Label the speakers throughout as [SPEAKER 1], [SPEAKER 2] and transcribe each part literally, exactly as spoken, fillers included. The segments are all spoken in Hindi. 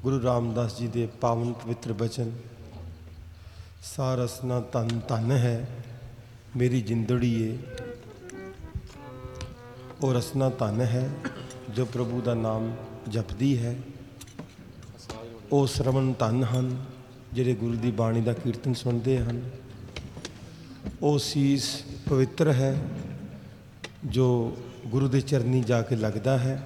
[SPEAKER 1] गुरु रामदास जी के पावन पवित्र बचन। सा रसना धन धन है मेरी जिंदड़ीए, वो रसना धन है जो प्रभु का नाम जपदी है। वो श्रवण धन हैं जिहड़े गुरु की बाणी का कीर्तन सुनते हैं। वो सीस पवित्र है जो गुरु के चरनी जाके लगता है।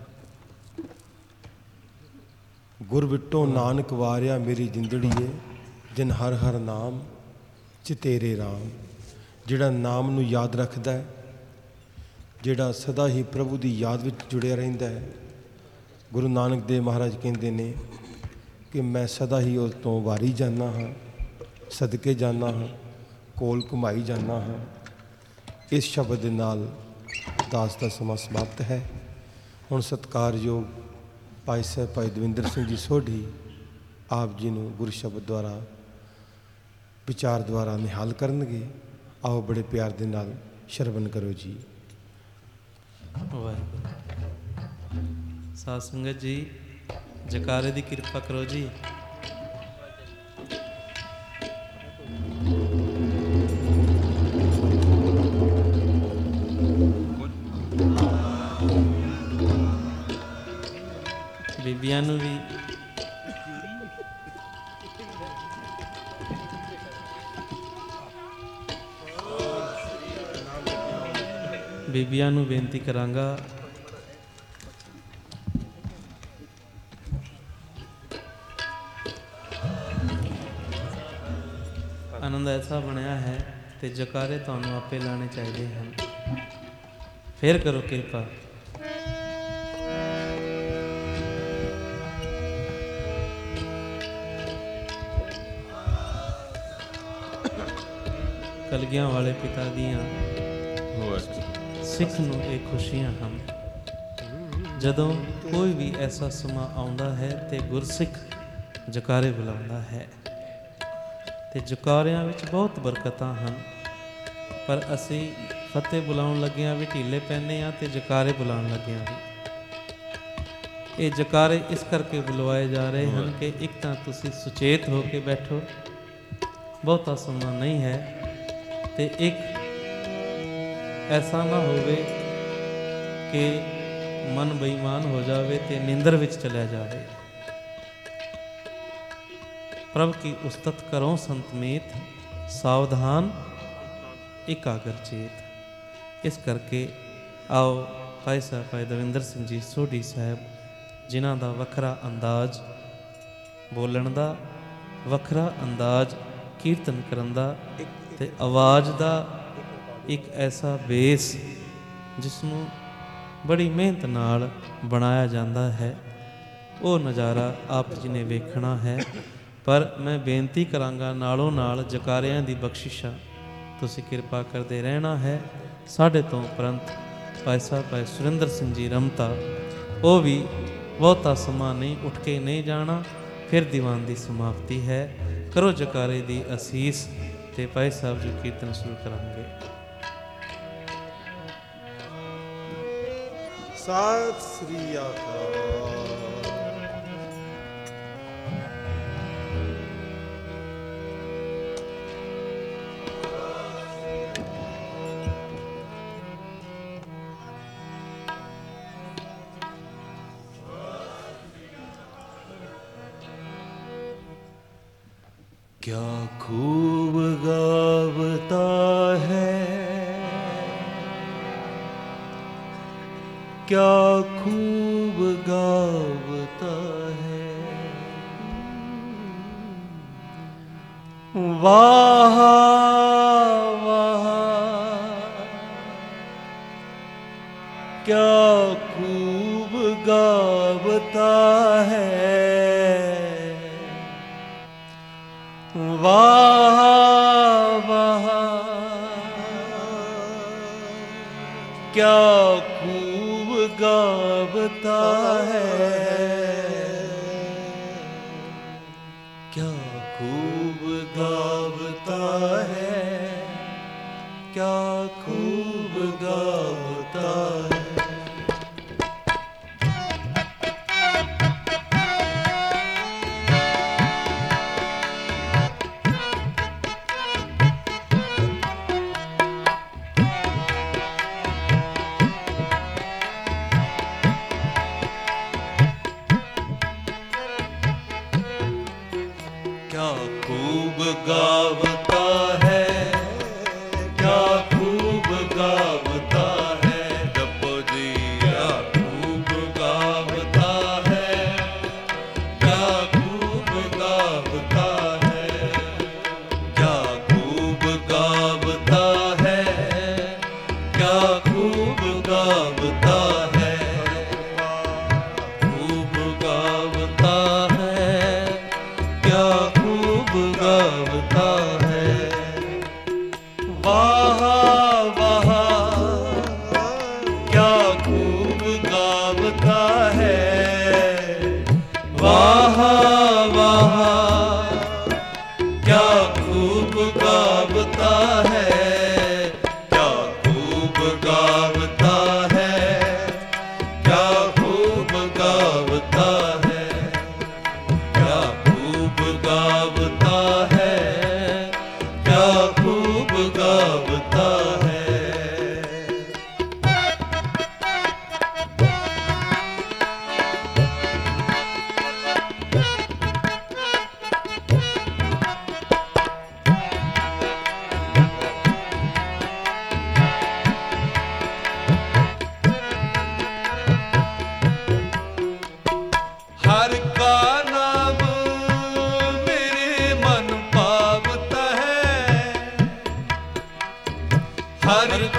[SPEAKER 1] गुर विटो नानक वारिया मेरी जिंदड़ीए, जिन हर हर नाम चितेरे राम। जिहड़ा नाम नूं याद रखता है, जिहड़ा सदा ही प्रभु की याद विच जुड़िया रहिंदा है। गुरु नानक देव महाराज कहते ने कि मैं सदा ही उस तो वारी जाना हाँ, सदके जाना हाँ, कोल घुमाई जाना हाँ। इस शब्द के नाल दास का समा समाप्त है। हुण सत्कारयोग भाई साहब भाई दविंदर सिंह जी सोढ़ी आप जी नूं गुरु शब्द द्वारा विचार द्वारा निहाल करनगे। आओ बड़े प्यार दे नाल श्रवण करो जी।
[SPEAKER 2] वाहिगुरू। साध संगत जी जकारे दी किरपा करो जी। बीबियां नूं भी बीबियां नूं बेनती करांगा, आनंद ऐसा बनया है ते जकारे तुहानूं आपे लाने चाहिए हैं। फिर करो किरपा। कलगियां वाले पिता दियां सिख नूं ये खुशियां हम। जदों कोई भी ऐसा समा आउंदा है ते गुरसिख जकारे बुलाउंदा है ते जकारियां विच बहुत बरकतां हन। पर असी फतेह बुलाउण लगियां भी ढीले पैने आ ते जकारे बुलाउण लगियां भी। ये जकारे इस करके बुलवाए जा रहे हैं कि एक तां तुसी सुचेत हो के बैठो, बहुता समा नहीं है, ते एक ऐसा ना होवे कि मन बेईमान हो जावे ते निंदर विच चला जावे। प्रभ की उस्तत करो संतमेत, सावधान एकाग्र चेत। इस करके आओ भाई साहब भाई दविंदर सिंह जी सोढ़ी साहब जिन्हां दा वखरा अंदाज बोलण दा, वखरा अंदाज कीर्तन करन दा ते आवाज़ दा एक ऐसा बेस जिसनों बड़ी मेहनत नाल बनाया जाता है, वो नज़ारा आप जी ने वेखना है। पर मैं बेनती करांगा नालों नाल जकारियां दी बख्शिशा तुसी किरपा करते रहना है। साढ़े तो उपरंत भाई साहब भाई सुरेंद्र सिंह जी रमता वो भी बहुता समा नहीं उठ के नहीं जाना, फिर दीवान की समाप्ति है। करो जकारे दी असीस ते भाई साहब जी कीर्तन शुरू करांगे।
[SPEAKER 1] सत श्री अकाल।
[SPEAKER 3] क्या खूब गावता है, क्या खूब गावता है, वाह वाह क्या खूब गावता है, वाह वाह क्या खूब गावता है, क्या खूब गावता है, क्या खूब गावता है।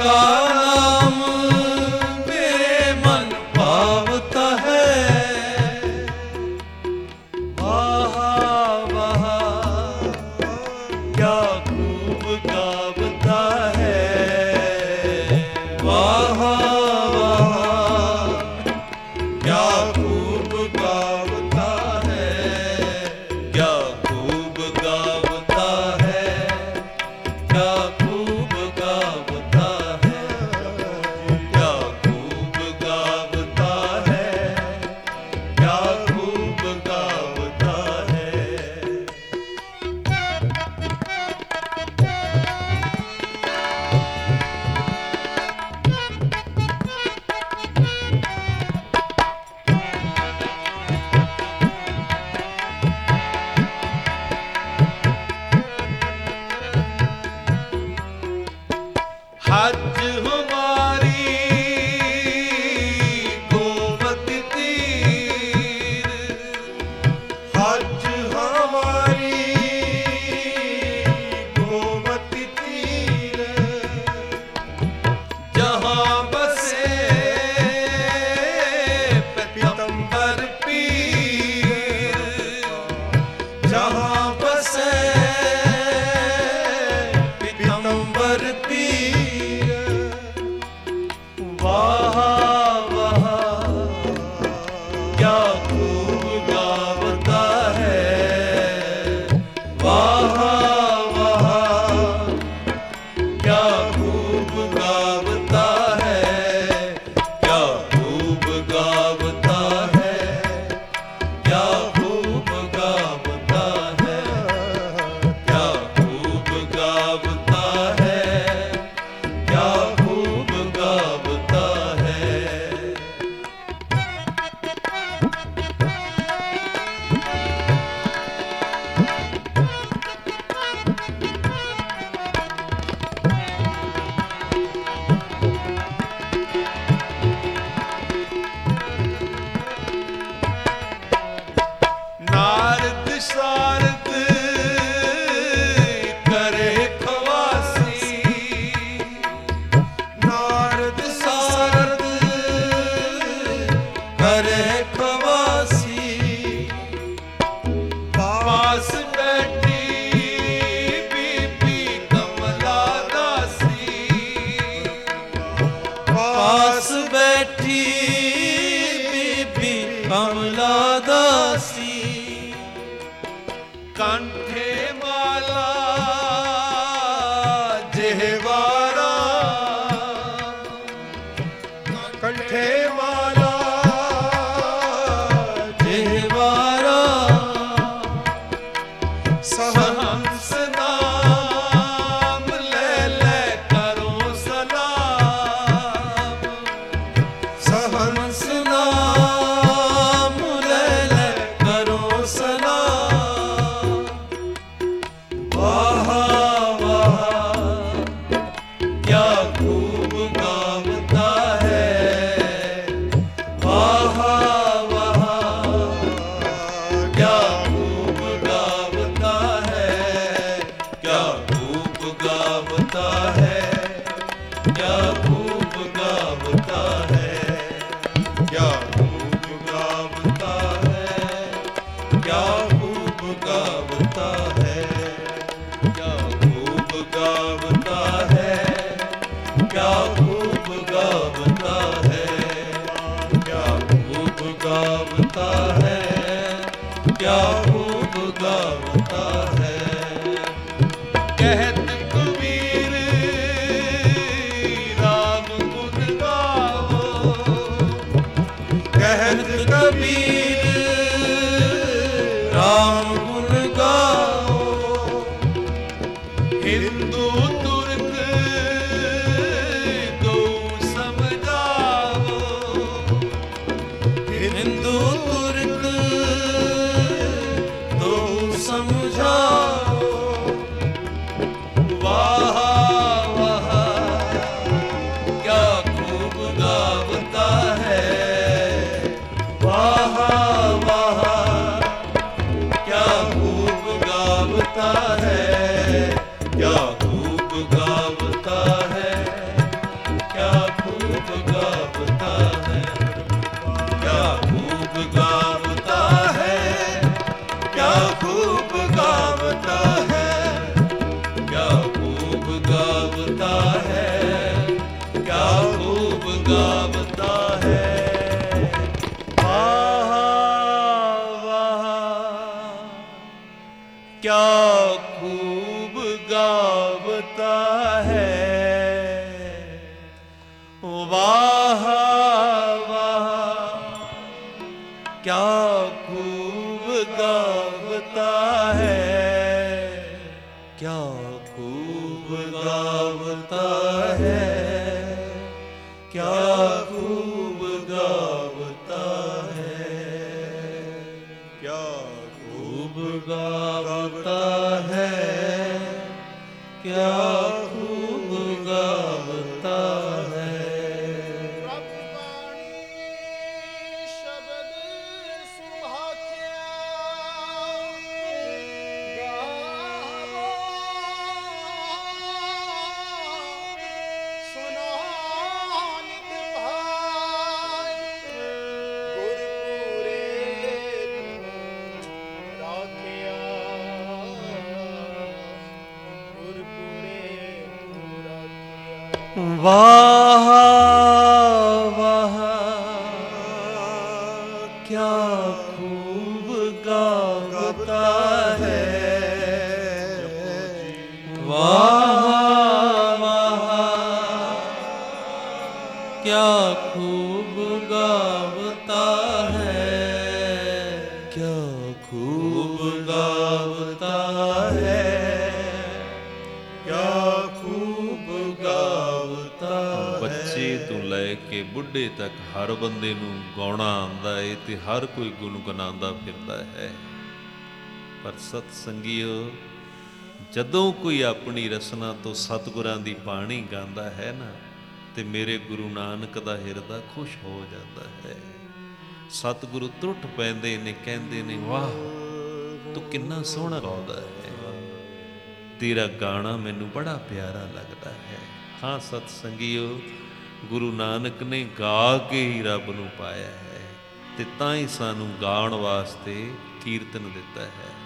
[SPEAKER 2] का नाम मेरे मन भावता है।
[SPEAKER 3] वाह वाह क्या खूब गावता है।
[SPEAKER 2] वाह वाह
[SPEAKER 3] क्या खूब गावता है। क्या खूब गावता है। क्या खूब गावता है। क्या खूब गावता है। क्या खूब गावता है। हज हमारी गोमती तीर। हज हमारी गोमती तीर। जहाँ बसे पीतम्बर पीर। जहाँ बसे पीतम्बर पीर। वाह वाह क्या खूब गावता है। वाह वाह क्या खूब गावता है। क्या खूब गावता है। क्या खूब गावता है। क्या खूब गावता है। क्या खूब गावता है। नारद शारद करे खवासी। नारद शारद करे खवासी। पास बैठी बीबी कमला दासी।
[SPEAKER 2] पास बैठी बीबी कमला दासी।
[SPEAKER 3] कंठे माला जेहवारा। कंठे माला
[SPEAKER 2] देवारा
[SPEAKER 3] सहंस नाम ले ले करो सलाम। सहंस
[SPEAKER 2] नाम ले ले करो सलाम।
[SPEAKER 3] वाह वाह क्या खूब गावता है। वाह वाह क्या खूब गावता है। क्या खूब गावता है। क्या खूब गावता है। क्या खूब गावता है। क्या खूब गावता है। क्या खूब गावता है। क्या खूब गावता है। क्या खूब गावता है। क्या खूब गावता है। कहत कबीर राम गुण गावो। कहत कबीर
[SPEAKER 2] राम गुण गाओ।
[SPEAKER 3] हिंदू तुर्क दो समझाओ।
[SPEAKER 2] हिंदू तुर्क दो समझाओ।
[SPEAKER 3] वाह वाह क्या खूब गावता है। वाह वाह क्या खूब गावता है। क्या खूब गावता है। क्या खूब गावता है। वाह वाह क्या खूब गावता है, क्या खूब गावता है, क्या खूब गावता है, क्या खूब गावता है, क्या खूब गावता है। वाह वाह क्या खूब गावता है, वाह वाह
[SPEAKER 2] क्या खूब गावता है,
[SPEAKER 3] क्या खूब गावता है, क्या खूब गावता है।
[SPEAKER 4] ਬੱਚੇ ਤੋਂ ਲੈ ਕੇ ਬੁੱਢੇ ਤੱਕ ਹਰ ਬੰਦੇ ਨੂੰ ਗਾਉਣਾ ਆਉਂਦਾ ਏ ਤੇ ਹਰ ਕੋਈ ਗੁਣਗੁਣਾਉਂਦਾ ਫਿਰਦਾ ਹੈ। ਪਰ ਸਤ ਸੰਗੀਓ, ਜਦੋਂ ਕੋਈ ਆਪਣੀ ਰਸਨਾ ਤੋਂ ਸਤਿਗੁਰਾਂ ਦੀ ਬਾਣੀ ਗਾਉਂਦਾ ਹੈ ਨਾ, ਤੇ ਮੇਰੇ ਗੁਰੂ ਨਾਨਕ ਦਾ ਹਿਰਦਾ ਖੁਸ਼ ਹੋ ਜਾਂਦਾ ਹੈ। ਸਤਿਗੁਰੂ ਟੁੱਟ ਪੈਂਦੇ ਨੇ, ਕਹਿੰਦੇ ਨੇ ਵਾਹ ਤੂੰ ਕਿੰਨਾ ਸੋਹਣਾ ਗਾਉਂਦਾ ਹੈ, ਤੇਰਾ ਗਾਣਾ ਮੈਨੂੰ ਬੜਾ ਪਿਆਰਾ ਲੱਗਦਾ ਹੈ। ਹਾਂ ਸਤ ਸੰਗੀਓ, ਗੁਰੂ ਨਾਨਕ ਨੇ ਗਾ ਕੇ ਹੀ ਰੱਬ ਨੂੰ ਪਾਇਆ ਹੈ, ਤੇ ਤਾਂ ਹੀ ਸਾਨੂੰ ਗਾਉਣ ਵਾਸਤੇ ਕੀਰਤਨ ਦਿੱਤਾ ਹੈ।